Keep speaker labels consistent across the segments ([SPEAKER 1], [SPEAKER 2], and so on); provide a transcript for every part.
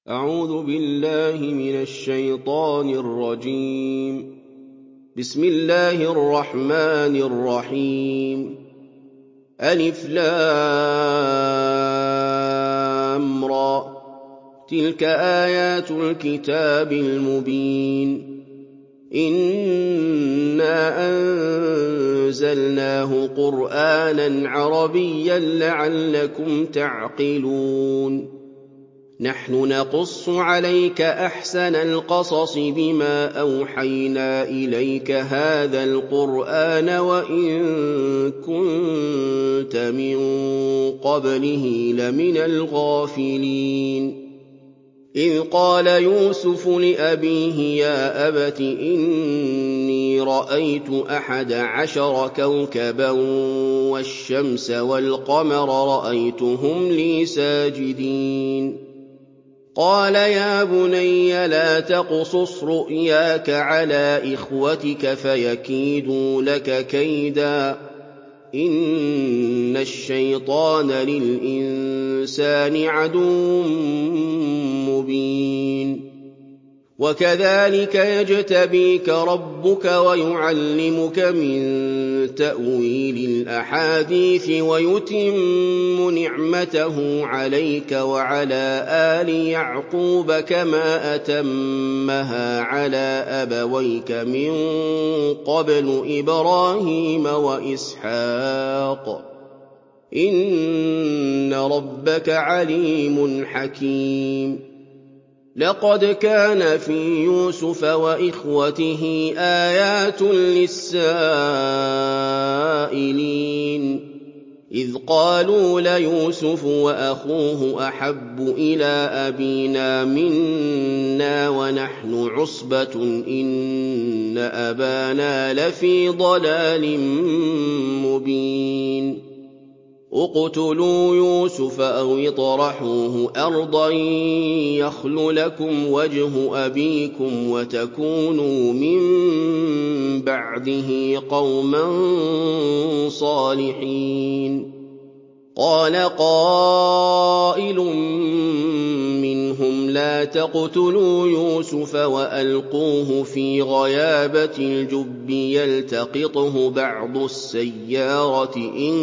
[SPEAKER 1] أعوذ بالله من الشيطان الرجيم. بسم الله الرحمن الرحيم. ألف لام را. تلك آيات الكتاب المبين. إنا أنزلناه قرآنا عربيا لعلكم تعقلون. نحن نقص عليك أحسن القصص بما أوحينا إليك هذا القرآن وإن كنت من قبله لمن الغافلين. إذ قال يوسف لأبيه يا أبت إني رأيت 11 كوكبا والشمس والقمر رأيتهم لي ساجدين. قال يا بني لا تقصص رؤياك على إخوتك فيكيدوا لك كيدا إن الشيطان للإنسان عدو مبين. وكذلك يجتبيك ربك ويعلمك من تأويل الأحاديث ويتم نعمته عليك وعلى آل يعقوب كما أتمها على أبويك من قبل إبراهيم وإسحاق إن ربك عليم حكيم. لقد كان في يوسف وإخوته آيات للسائلين إذ قالوا ليوسف وأخوه أحب إلى أبينا منا ونحن عصبة إن أبانا لفي ضلال مبين. اقتلوا يوسف أو اطرحوه أرضا يخل لكم وجه أبيكم وتكونوا من بعده قوما صالحين. قال قائل منهم لا تقتلوا يوسف وألقوه في غيابة الجب يلتقطه بعض السيارة إن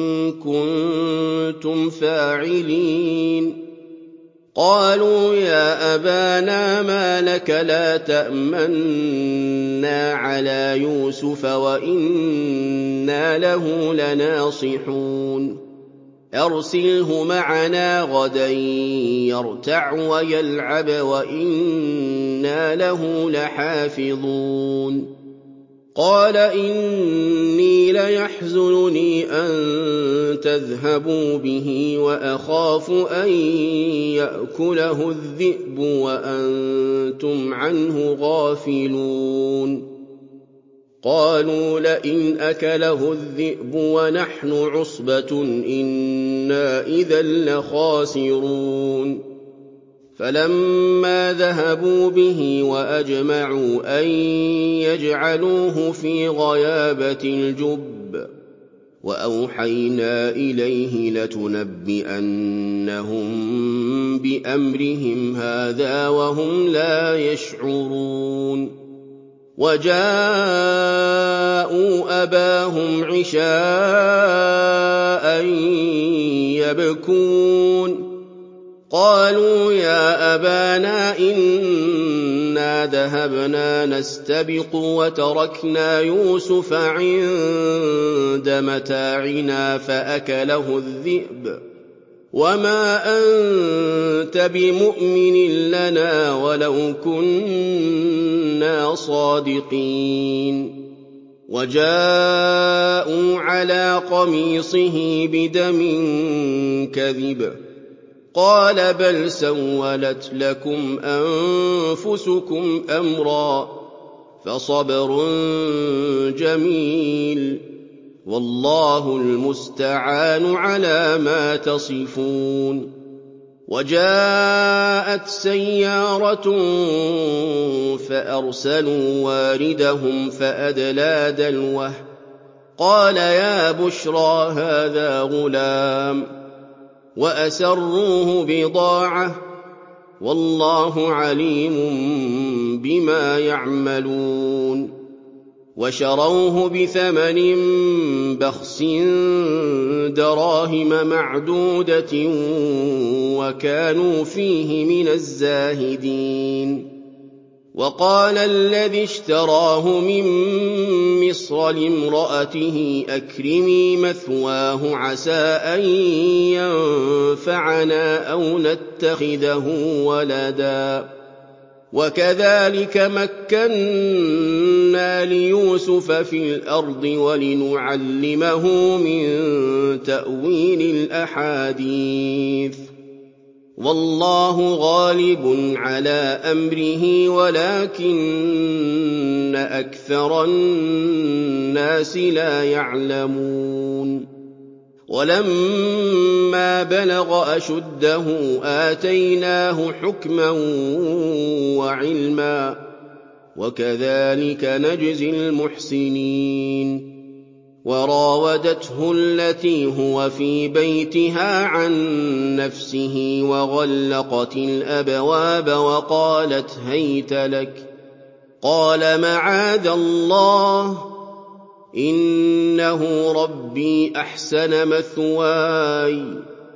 [SPEAKER 1] كنتم فاعلين. قالوا يا أبانا ما لك لا تأمنا على يوسف وإنا له لناصحون. أرسله معنا غدا يرتع ويلعب وإنا له لحافظون. قال إني ليحزنني أن تذهبوا به وأخاف أن يأكله الذئب وأنتم عنه غافلون. قالوا لئن أكله الذئب ونحن عصبة إنا إذا لخاسرون. فلما ذهبوا به وأجمعوا أن يجعلوه في غيابة الجب وأوحينا إليه لتنبئنهم بأمرهم هذا وهم لا يشعرون. وجاءوا أباهم عشاء يبكون. قالوا يا أبانا إنا ذهبنا نستبق وتركنا يوسف عند متاعنا فأكله الذئب وما أنت بمؤمن لنا ولو كنا صادقين. وجاءوا على قميصه بدم كذب قال بل سولت لكم أنفسكم أمرا فصبر جميل والله المستعان على ما تصفون. وجاءت سيارة فأرسلوا واردهم فأدلى دلوه قال يا بشرى هذا غلام وأسروه بضاعة والله عليم بما يعملون. وشروه بثمن بخس دراهم معدودة وكانوا فيه من الزاهدين. وقال الذي اشتراه من مصر لامرأته أكرمي مثواه عسى أن ينفعنا أو نتخذه ولدا. وكذلك مكنا ليوسف في الأرض ولنعلمه من تأويل الأحاديث. والله غالب على أمره ولكن أكثر الناس لا يعلمون. ولما بلغ أشده آتيناه حكما وعلما وكذلك نجزي المحسنين. وراودته التي هو في بيتها عن نفسه وغلقت الأبواب وقالت هيت لك. قال معاذ الله إنه ربي أحسن مثواي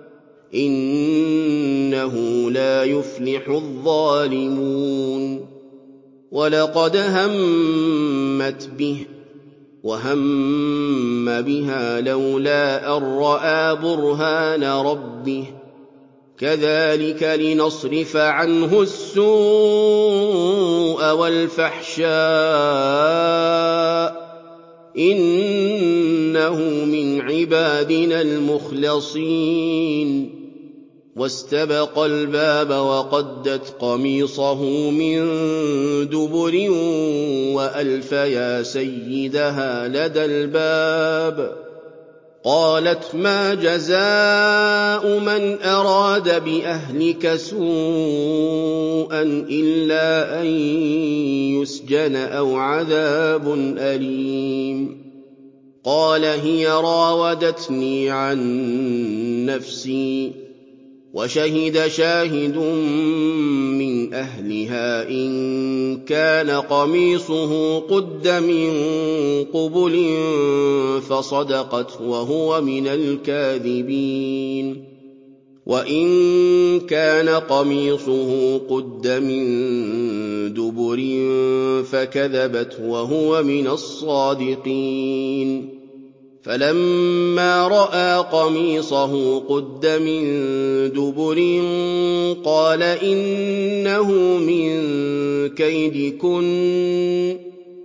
[SPEAKER 1] إنه لا يفلح الظالمون. ولقد همت به وهم بها لولا أن رأى برهان ربه كذلك لنصرف عنه السوء والفحشاء إنه من عبادنا المخلصين. واستبق الباب وقدت قميصه من دبر وألف يا سيدها لدى الباب. قالت ما جزاء من أراد بأهلك سوءا إلا أن يسجن أو عذاب أليم. قال هي راودتني عن نفسي وشهد شاهد من أهلها إن كان قميصه قد من قبل فصدقت وهو من الكاذبين. وإن كان قميصه قد من دبر فكذبت وهو من الصادقين. فلما رأى قميصه قد من دبر قال إنه من كيدكن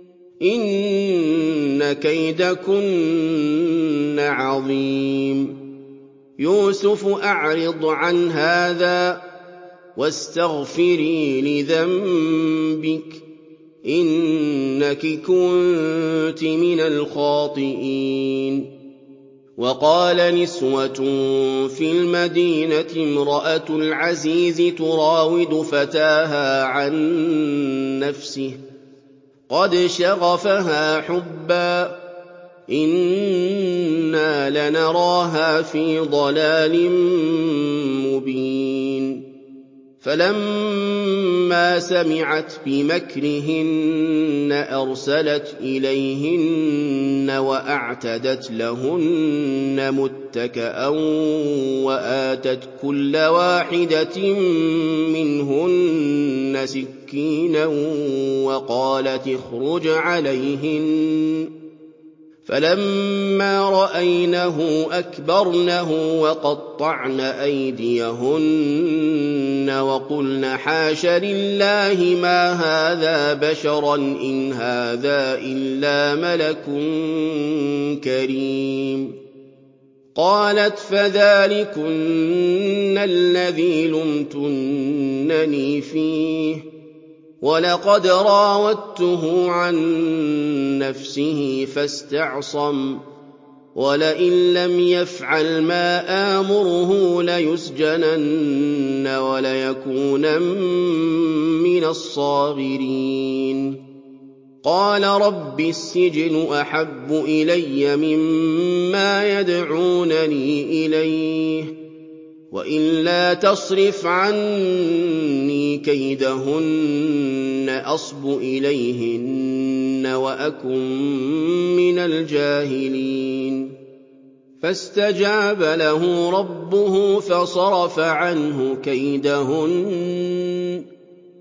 [SPEAKER 1] إن كيدكن عظيم. يوسف أعرض عن هذا واستغفري لذنبك إنك كنت من الخاطئين. وقال نسوة في المدينة امرأة العزيز تراود فتاها عن نفسه قد شغفها حبا إنا لنراها في ضلال مبين. فلما سمعت بمكرهن أرسلت إليهن وأعتدت لهن متكأ وآتت كل واحدة منهن سكينا وقالت اخرج عليهن. فلما رأينه أكبرنه وقطعن أيديهن وقلن حاش لله ما هذا بشرا إن هذا إلا ملك كريم. قالت فذلكن الذي لمتنني فيه ولقد راودته عن نفسه فاستعصم ولئن لم يفعل ما آمره ليسجنن وليكونن من الصاغرين. قال رب السجن أحب إلي مما يدعونني إليه وإلا تصرف عني كيدهن أصب إليهن وأكن من الجاهلين فاستجاب له ربه فصرف عنه كيدهن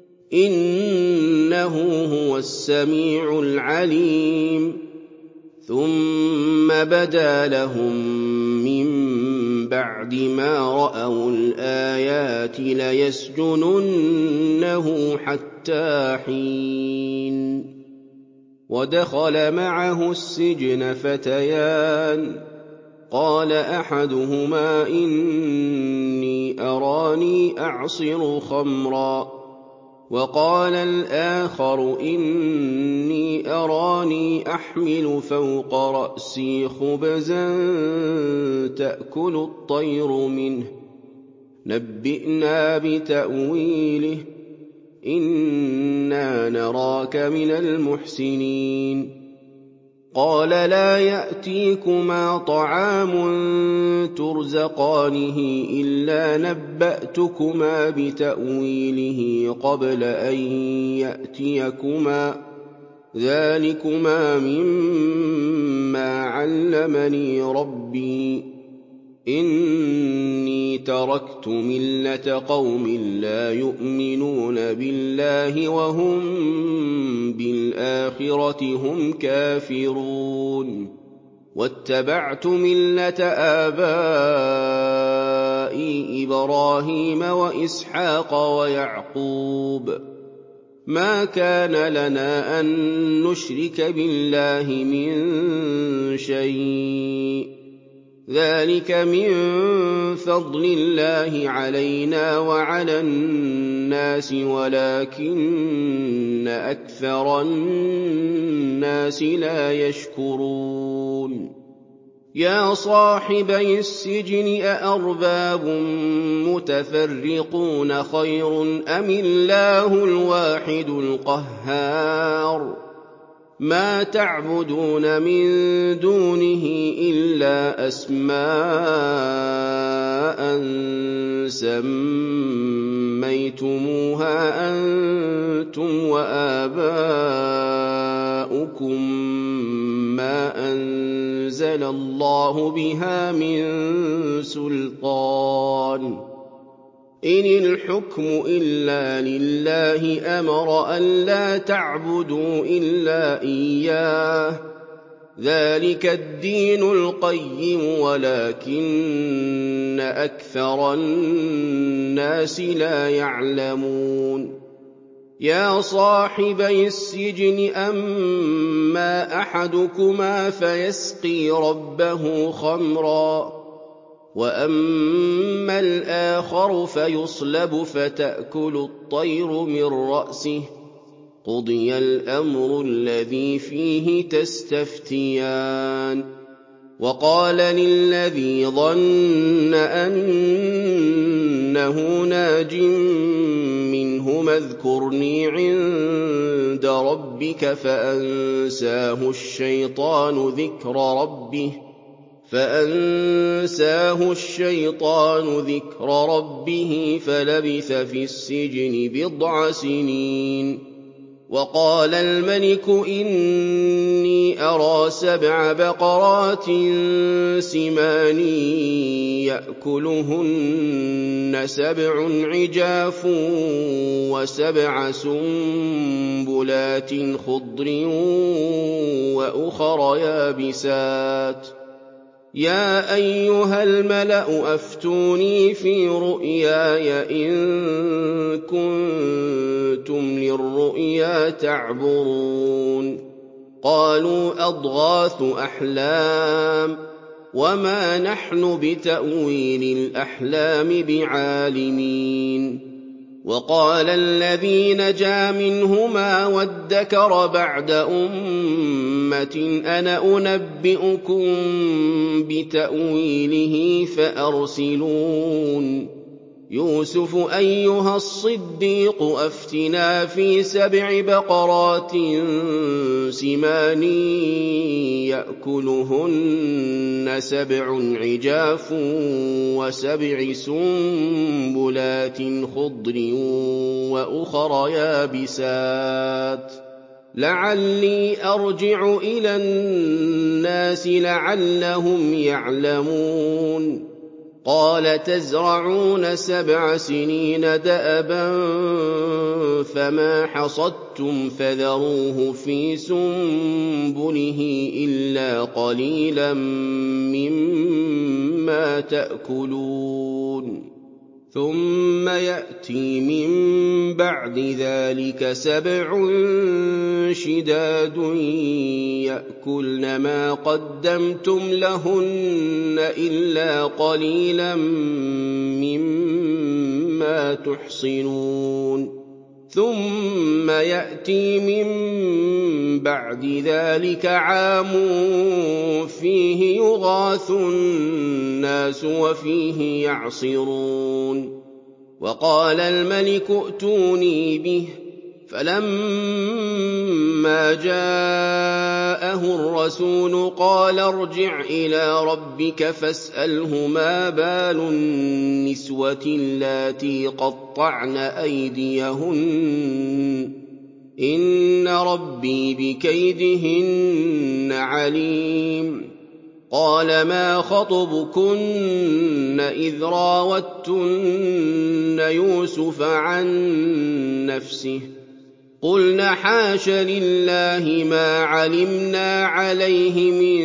[SPEAKER 1] إنه هو السميع العليم ثم بدا لهم من بعد ما رأوا الآيات ليسجننه حتى حين ودخل معه السجن فتيان قال أحدهما إني أراني أعصر خمرا وقال الآخر إني أراني أحمل فوق رأسي خبزا تأكل الطير منه نبئنا بتأويله إنا نراك من المحسنين قال لا يأتيكما طعام ترزقانه إلا نبأتكما بتأويله قبل أن يأتيكما ذلكما مما علمني ربي إني تركت ملة قوم لا يؤمنون بالله وهم بالآخرة هم كافرون واتبعت ملة آبائي إبراهيم وإسحاق ويعقوب ما كان لنا أن نشرك بالله من شيء ذلك من فضل الله علينا وعلى الناس ولكن أكثر الناس لا يشكرون يا صاحبي السجن أأرباب متفرقون خير أم الله الواحد القهار ما تعبدون من دونه إلا أسماء سميتموها أنتم وآباؤكم ما أنزل الله بها من سلطان إن الحكم إلا لله أمر ألا تعبدوا إلا إياه ذلك الدين القيم ولكن أكثر الناس لا يعلمون يا صاحبي السجن أما أحدكما فيسقي ربه خمرا وأما الآخر فيصلب فتأكل الطير من رأسه قضي الأمر الذي فيه تستفتيان وقال للذي ظن أنه ناج منهما اذكرني عند ربك فأنساه الشيطان ذكر ربه فلبث في السجن بضع سنين وقال الملك إني أرى 7 بقرات سمان يأكلهن 7 عجاف و7 سنبلات خضر وأخر يابسات يا أيها الملأ أفتوني في رؤياي إن كنتم للرؤيا تعبرون قالوا أضغاث أحلام وما نحن بتأويل الأحلام بعالمين وقال الذي نجا منهما وادكر بعد أمة أنا أنبئكم بتأويله فأرسلون يوسف أيها الصديق أفتنا في 7 بقرات سمان يأكلهن 7 عجاف و7 سنبلات خضر وأخر يابسات لعلي أرجع إلى الناس لعلهم يعلمون قال تزرعون 7 سنين دأبا فما حصدتم فذروه في سنبله إلا قليلا مما تأكلون ثم يأتي من بعد ذلك 7 شداد يأكلن ما قدمتم لهن إلا قليلا مما تحصنون ثم يأتي من بعد ذلك عام فيه يغاث الناس وفيه يعصرون وقال الملك ائتوني به فلما جاءه الرسول قال ارجع إلى ربك فاسأله ما بال النسوة اللاتي قطعن أيديهن إن ربي بكيدهن عليم قال ما خطبكن إذ راوتن يوسف عن نفسه قلن حاش لله ما علمنا عليه من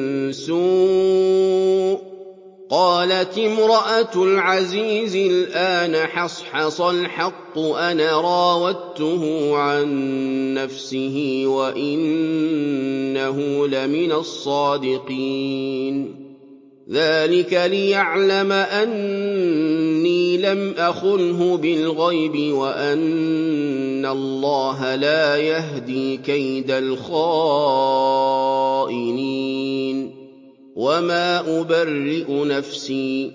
[SPEAKER 1] سوء قالت امرأة العزيز الآن حصحص الحق أنا راودته عن نفسه وإنه لمن الصادقين ذلك ليعلم أني لم أخنه بالغيب وأن الله لا يهدي كيد الخائنين وما أبرئ نفسي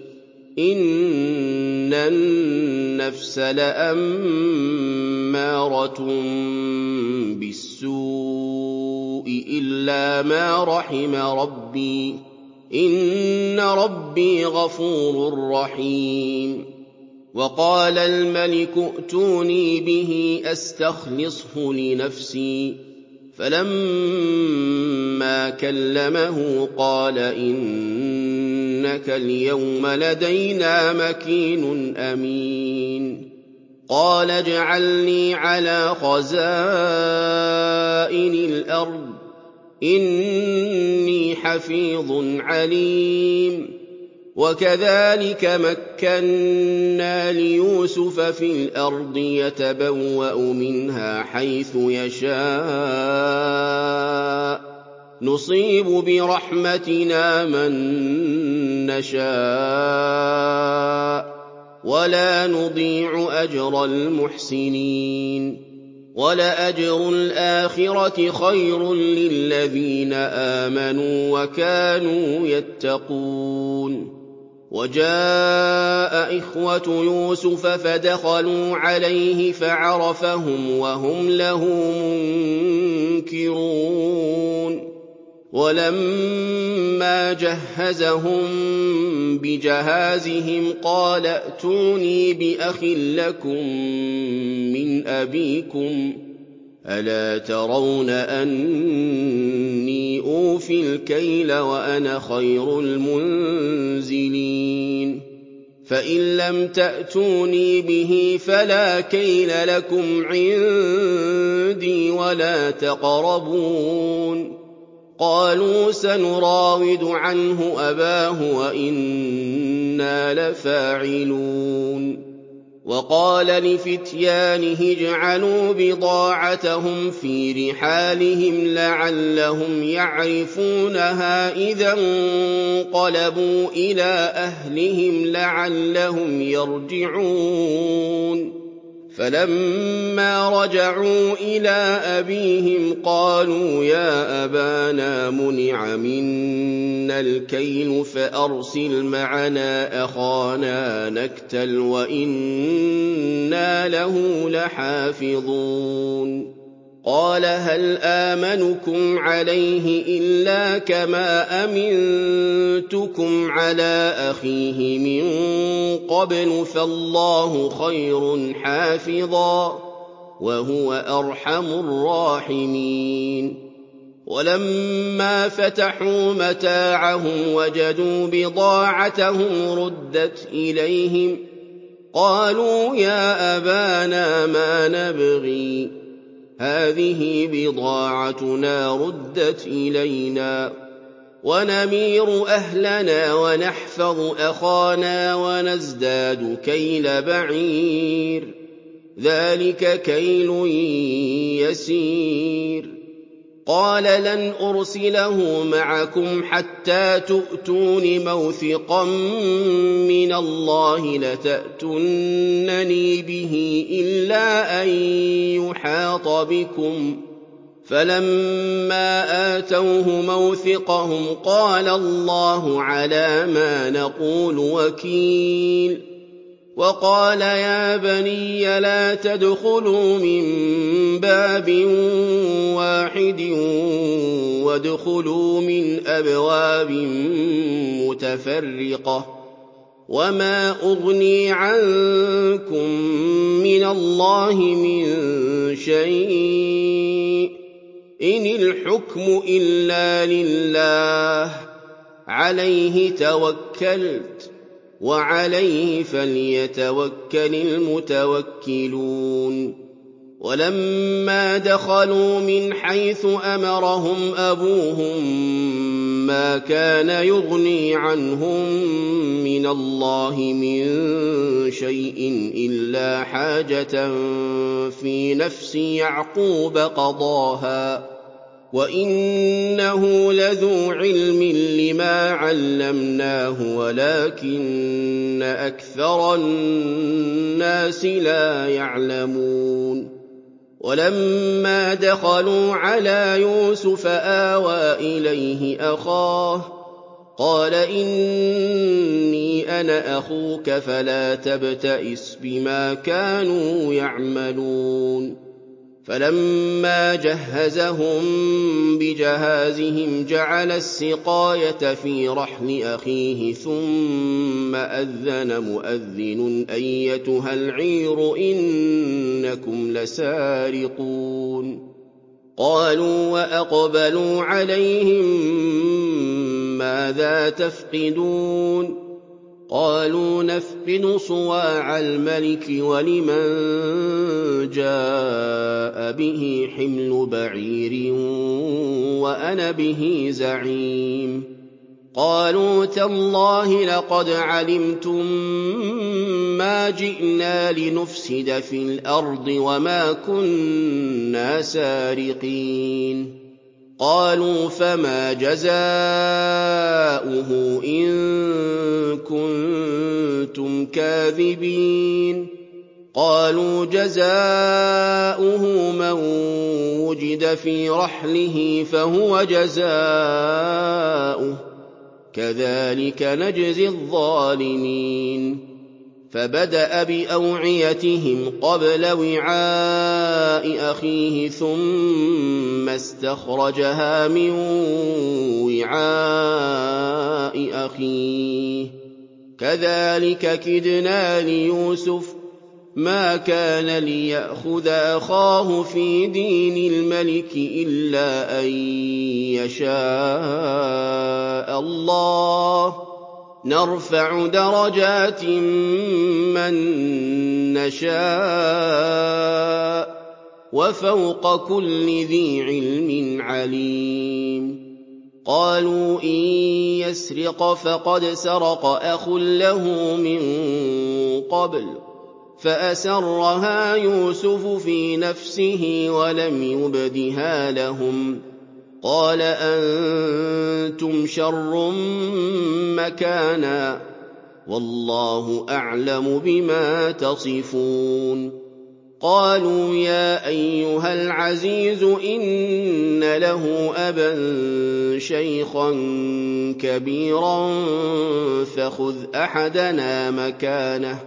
[SPEAKER 1] إن النفس لأمارة بالسوء إلا ما رحم ربي إن ربي غفور رحيم وقال الملك ائتوني به أستخلصه لنفسي فلما كلمه قال إنك اليوم لدينا مكين أمين قال اجعلني على خزائن الأرض إني حفيظ عليم وكذلك مكنا ليوسف في الأرض يتبوأ منها حيث يشاء نصيب برحمتنا من نشاء ولا نضيع أجر المحسنين ولأجر الآخرة خير للذين آمنوا وكانوا يتقون وجاء إخوة يوسف فدخلوا عليه فعرفهم وهم له منكرون ولما جهزهم بجهازهم قال ائتوني بأخ لكم من أبيكم ألا ترون أني أوفي الكيل وأنا خير المنزلين فإن لم تأتوني به فلا كيل لكم عندي ولا تقربون قالوا سنراود عنه أباه وإنا لفاعلون وقال لفتيانه اجعلوا بضاعتهم في رحالهم لعلهم يعرفونها إذا انقلبوا إلى أهلهم لعلهم يرجعون فَلَمَّا رَجَعُوا إِلَىٰ أَبِيهِمْ قَالُوا يَا أَبَانَا مُنِعَ مِنَّا الْكَيْلُ فَأَرْسِلْ مَعَنَا أَخَانَا نَكْتَلْ وَإِنَّا لَهُ لَحَافِظُونَ قَالَ هَلْ آمَنُكُمْ عَلَيْهِ إِلَّا كَمَا أَمِنتُكُمْ عَلَىٰ أَخِيهِ مِن قَبْلُ فَاللَّهُ خَيْرٌ حَافِظًا وَهُوَ أَرْحَمُ الرَّاحِمِينَ وَلَمَّا فَتَحُوا مَتَاعَهُمْ وَجَدُوا بِضَاعَتَهُمْ رُدَّتْ إِلَيْهِمْ قَالُوا يَا أَبَانَا مَا نَبْغِي هَٰذِهِ بِضَاعَتُنَا رُدَّتْ إِلَيْنَا وَنَمِيرُ أَهْلَنَا وَنَحْفَظُ أَخَانَا وَنَزْدَادُ كَيْلَ بَعِيرٍ ۖ ذَٰلِكَ كَيْلٌ يَسِيرٌ قَالَ لَنْ أُرْسِلَهُ مَعَكُمْ حَتَّىٰ تُؤْتُونِ مَوْثِقًا مِّنَ اللَّهِ لَتَأْتُنَّنِي بِهِ إِلَّا أَن يُحَاطَ بِكُمْ ۖ فَلَمَّا آتَوْهُ مَوْثِقَهُمْ قَالَ اللَّهُ عَلَىٰ مَا نَقُولُ وَكِيلٌ وَقَالَ يَا بَنِيَّ لَا تَدْخُلُوا مِن بَابٍ وَاحِدٍ وَادْخُلُوا مِنْ أَبْوَابٍ مُّتَفَرِّقَةٍ وَمَا أُغْنِي عَنكُم مِّنَ اللَّهِ مِن شَيْءٍ ۖ إِنِ الْحُكْمُ إِلَّا لِلَّهِ عَلَيْهِ تَوَكَّلْتُ وَعَلَيْهِ فَلْيَتَوَكَّلِ الْمُتَوَكِّلُونَ وَلَمَّا دَخَلُوا مِنْ حَيْثُ أَمَرَهُمْ أَبُوهُم مَّا كَانَ يُغْنِي عَنْهُم مِّنَ اللَّهِ مِن شَيْءٍ إِلَّا حَاجَةً فِي نَفْسِ يَعْقُوبَ قَضَاهَا وَإِنَّهُ لَذُو عِلْمٍ لِّمَا عَلَّمْنَاهُ وَلَٰكِنَّ أَكْثَرَ النَّاسِ لَا يَعْلَمُونَ وَلَمَّا دَخَلُوا عَلَىٰ يُوسُفَ آوَىٰ إِلَيْهِ أَخَاهُ قَالَ إِنِّي أَنَا أَخُوكَ فَلَا تَبْتَئِسْ بِمَا كَانُوا يَعْمَلُونَ فَلَمَّا جَهَّزَهُم بِجَهَازِهِمْ جَعَلَ السِّقَايَةَ فِي رَحْلِ أَخِيهِ ثُمَّ أَذَّنَ مُؤَذِّنٌ أَيَّتُهَا الْعِيرُ إِنَّكُمْ لَسَارِقُونَ قَالُوا وَأَقْبَلُوا عَلَيْهِم مَّاذَا تَفْقِدُونَ قَالُوا نَفْقِدُ صُوَاعَ الْمَلِكِ وَلِمَن جَاءَ بِهِ حِمْلُ بَعِيرٍ وَأَنَا بِهِ زَعِيمٌ قَالُوا تَاللَّهِ لَقَدْ عَلِمْتُم مَّا جِئْنَا لِنُفْسِدَ فِي الْأَرْضِ وَمَا كُنَّا سَارِقِينَ قَالُوا فَمَا جَزَاؤُهُ إِن كُنتُمْ كَاذِبِينَ قَالُوا جَزَاؤُهُ مَن وُجِدَ فِي رَحْلِهِ فَهُوَ جَزَاؤُهُ كَذَٰلِكَ نَجْزِي الظَّالِمِينَ فَبَدَأَ بِأَوْعِيَتِهِمْ قَبْلَ وِعَاءِ أَخِيهِ ثُمَّ اسْتَخْرَجَهَا مِن وِعَاءِ أَخِيهِ كَذَٰلِكَ كِدْنَا لِيُوسُفَ مَا كَانَ لِيَأْخُذَ أَخَاهُ فِي دِينِ الْمَلِكِ إِلَّا أَن يَشَاءَ اللَّهُ ۚ نَرْفَعُ دَرَجَاتٍ مَّن نَّشَاءُ ۗ وَفَوْقَ كُلِّ ذِي عِلْمٍ عَلِيمٌ قَالُوا إِن يَسْرِقْ فَقَدْ سَرَقَ أَخٌ لَّهُ مِن قَبْلُ فَأَسَرَّهَا يُوسُفُ فِي نَفْسِهِ وَلَمْ يُبْدِهَا لَهُمْ قَالَ أَنتُمْ شَرٌّ مَّكَانًا ۖ وَاللَّهُ أَعْلَمُ بِمَا تَصِفُونَ قالوا يا أيها العزيز إن له أبا شيخا كبيرا فخذ أحدنا مكانه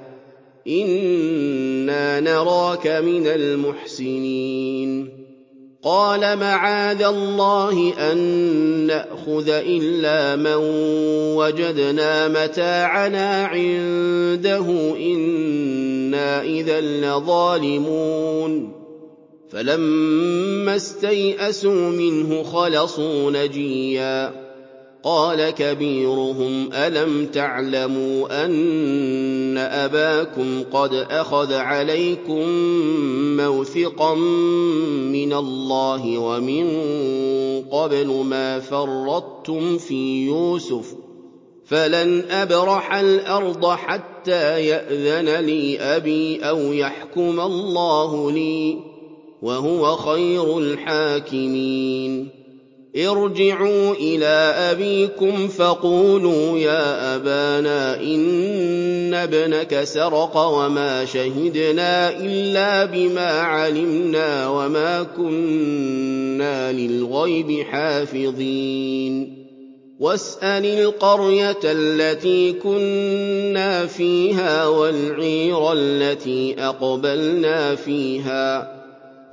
[SPEAKER 1] إنا نراك من المحسنين قال معاذ الله أن نأخذ إلا من وجدنا متاعنا عنده إنا إذا لظالمون فلما استيئسوا منه خلصوا نجيا قال كبيرهم ألم تعلموا أن أباكم قد أخذ عليكم موثقا من الله ومن قبل ما فرطتم في يوسف فلن أبرح الأرض حتى يأذن لي أبي أو يحكم الله لي وهو خير الحاكمين ارجعوا إلى أبيكم فقولوا يا أبانا إن ابنك سرق وما شهدنا إلا بما علمنا وما كنا للغيب حافظين واسأل القرية التي كنا فيها والعير التي أقبلنا فيها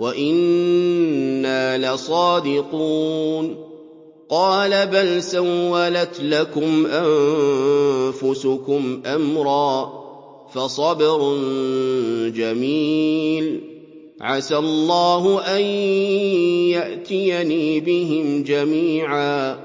[SPEAKER 1] وإنا لصادقون قال بل سولت لكم أنفسكم أمرا فصبر جميل عسى الله أن يأتيني بهم جميعا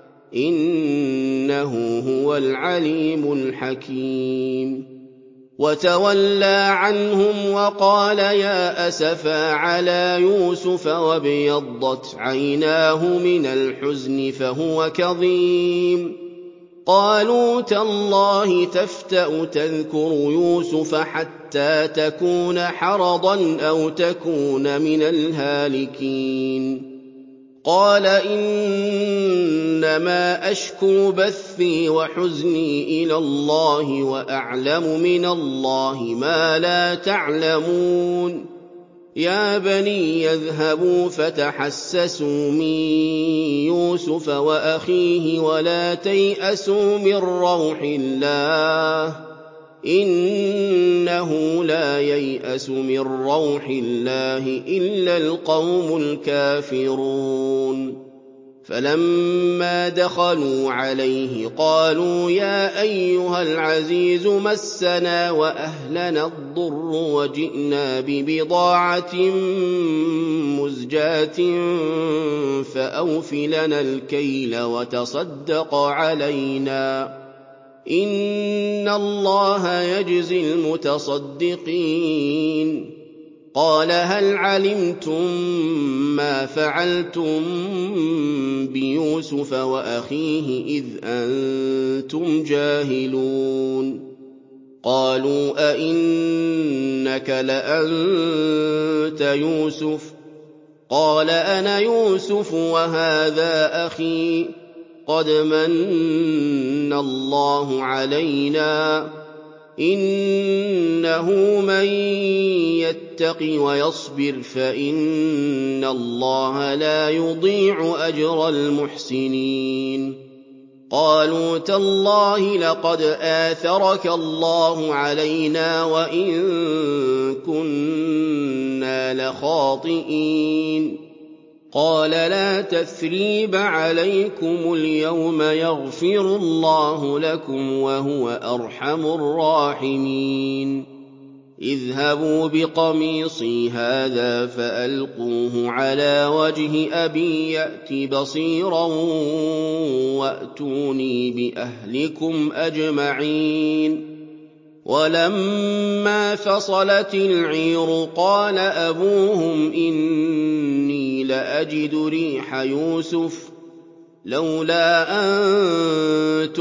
[SPEAKER 1] إنه هو العليم الحكيم وتولى عنهم وقال يا أسفا على يوسف وابيضت عيناه من الحزن فهو كظيم قالوا تالله تفتأ تذكر يوسف حتى تكون حرضا أو تكون من الهالكين قال إنما أشكو بثي وحزني إلى الله وأعلم من الله ما لا تعلمون يا بني يذهبوا فتحسسوا من يوسف وأخيه ولا تيأسوا من روح الله إنه لا ييأس من روح الله إلا القوم الكافرون فلما دخلوا عليه قالوا يا أيها العزيز مسنا وأهلنا الضر وجئنا ببضاعة مزجاة فأوف لنا الكيل وتصدق علينا إن الله يجزي المتصدقين قال هل علمتم ما فعلتم بيوسف وأخيه إذ أنتم جاهلون قالوا أئنك لأنت يوسف قال أنا يوسف وهذا أخي قد من الله علينا إنه من يتق ويصبر فإن الله لا يضيع أجر المحسنين قالوا تالله لقد آثرك الله علينا وإن كنا لخاطئين قال لا تثريب عليكم اليوم يغفر الله لكم وهو أرحم الراحمين اذهبوا بقميصي هذا فألقوه على وجه أبي يأت بصيرا وأتوني بأهلكم أجمعين ولما فصلت العير قال أبوهم إني لأجد ريح يوسف لولا أن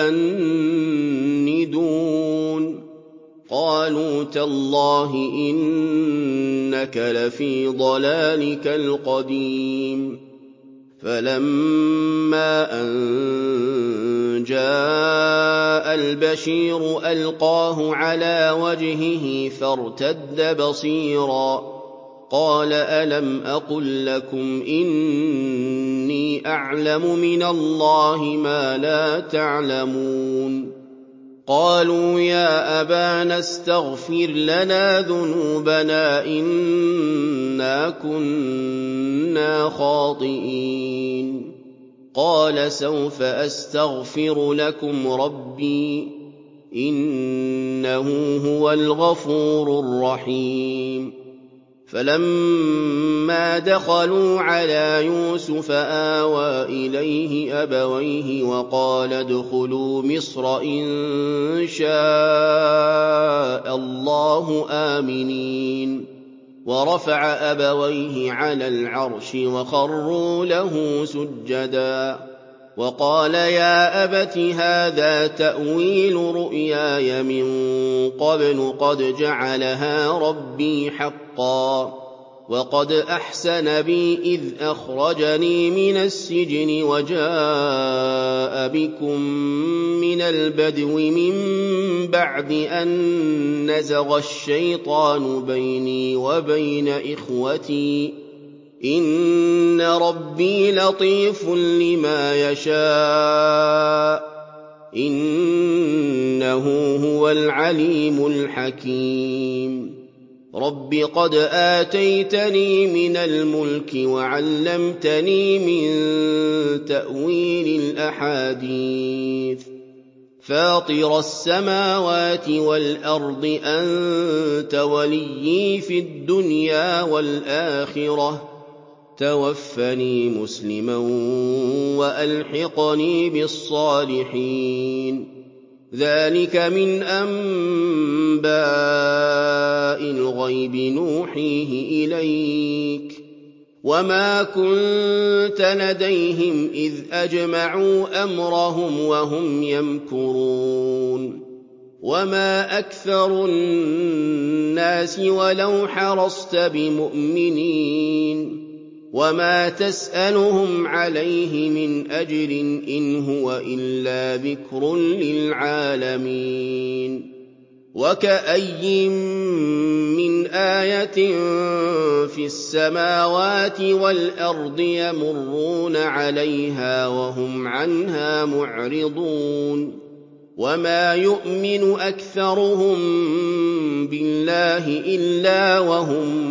[SPEAKER 1] تفندون قالوا تالله إنك لفي ضلالك القديم فلما أن جاء البشير ألقاه على وجهه فارتد بصيرا قال ألم أقل لكم إني أعلم من الله ما لا تعلمون قالوا يا أبانا استغفر لنا ذنوبنا إنا كنا خاطئين قال سوف أستغفر لكم ربي إنه هو الغفور الرحيم فلما دخلوا على يوسف آوى إليه أبويه وقال ادخلوا مصر إن شاء الله آمنين ورفع أبويه على العرش وخروا له سجدا وقال يا أبت هذا تأويل رؤياي من قبل قد جعلها ربي حقا وقد أحسن بي إذ أخرجني من السجن وجاء بكم من البدو من بعد أن نزغ الشيطان بيني وبين إخوتي إن ربي لطيف لما يشاء إنه هو العليم الحكيم رب قد آتيتني من الملك وعلمتني من تأويل الأحاديث فاطر السماوات والأرض أنت وليي في الدنيا والآخرة توفني مسلما وألحقني بالصالحين ذلك من أنباء الغيب نوحيه إليك وما كنت لديهم إذ أجمعوا أمرهم وهم يمكرون وما أكثر الناس ولو حرصت بمؤمنين وما تسألهم عليه من أجر إن هو إلا ذكر للعالمين وكأي من آية في السماوات والأرض يمرون عليها وهم عنها معرضون وما يؤمن أكثرهم بالله إلا وهم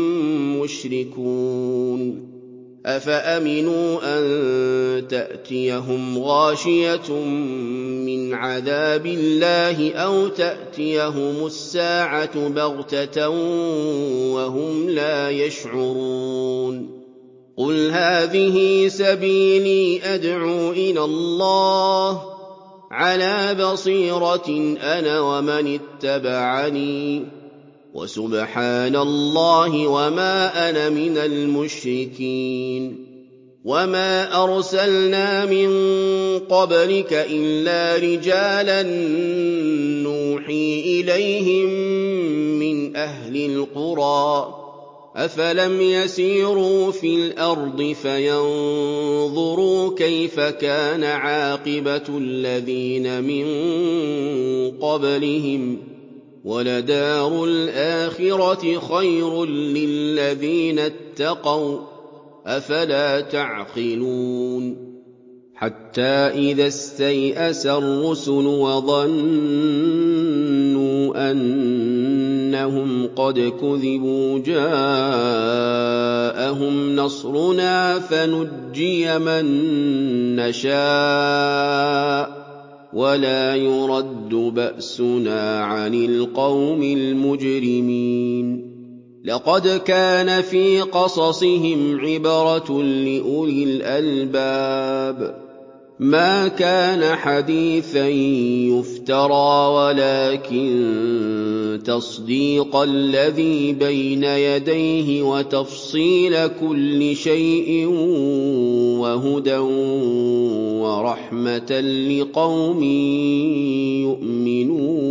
[SPEAKER 1] مشركون أفأمنوا أن تأتيهم غاشية من عذاب الله أو تأتيهم الساعة بغتة وهم لا يشعرون قل هذه سبيلي أدعو إلى الله على بصيرة أنا ومن اتبعني وسبحان الله وما أنا من المشركين وما أرسلنا من قبلك إلا رجالا نوحي إليهم من أهل القرى أفلم يسيروا في الأرض فينظروا كيف كان عاقبة الذين من قبلهم ولدار الآخرة خير للذين اتقوا أفلا تعقلون حتى إذا استيأس الرسل وظنوا أنهم قد كذبوا جاءهم نصرنا فنجي من نشاء ولا يرد بأسنا عن القوم المجرمين لقد كان في قصصهم عبرة لأولي الألباب ما كان حديثا يفترى ولكن تصديق الذي بين يديه وتفصيل كل شيء وهدى ورحمة لقوم يؤمنون